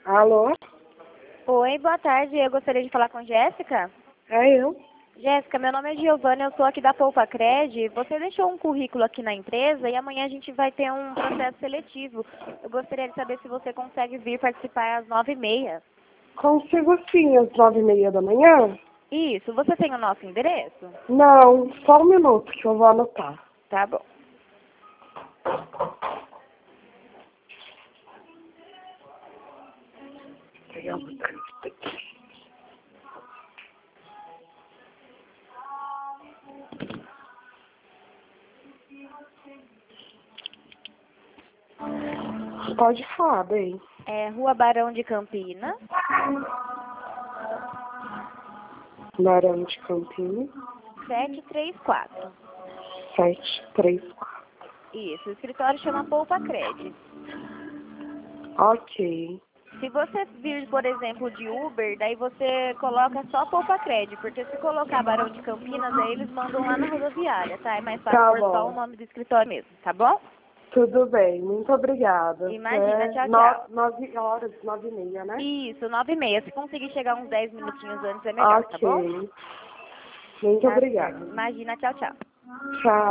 Alô? Oi, boa tarde. Eu gostaria de falar com Jéssica. É eu. Jéssica, meu nome é Giovana, eu sou aqui da Poupa Cred. Você deixou um currículo aqui na empresa e amanhã a gente vai ter um processo seletivo. Eu gostaria de saber se você consegue vir participar às 9h30. Consigo sim, às 9h30 da manhã? Isso, você tem o nosso endereço? Não, só um minuto que eu vou anotar. Tá bom. Vou pegar uma caneta aqui. Pode falar, bem. É Rua Barão de Campinas, Barão de Campinas, 734. 734. Isso, o escritório chama Poupa Cred. Ok. Se você vir, por exemplo, de Uber, daí você coloca só Poupa Cred, porque se colocar Barão de Campinas, aí eles mandam lá na rodoviária, tá? É mais fácil Tá pôr só o bom. nome do escritório mesmo, tá bom? Tudo bem, muito obrigada. Imagina, tchau, tchau. 9h, 9h30, né? Isso, 9h30. Se conseguir chegar uns 10 minutinhos antes é melhor, tá bom? Ok. Muito Tá obrigada. certo. Imagina, tchau, tchau. Tchau.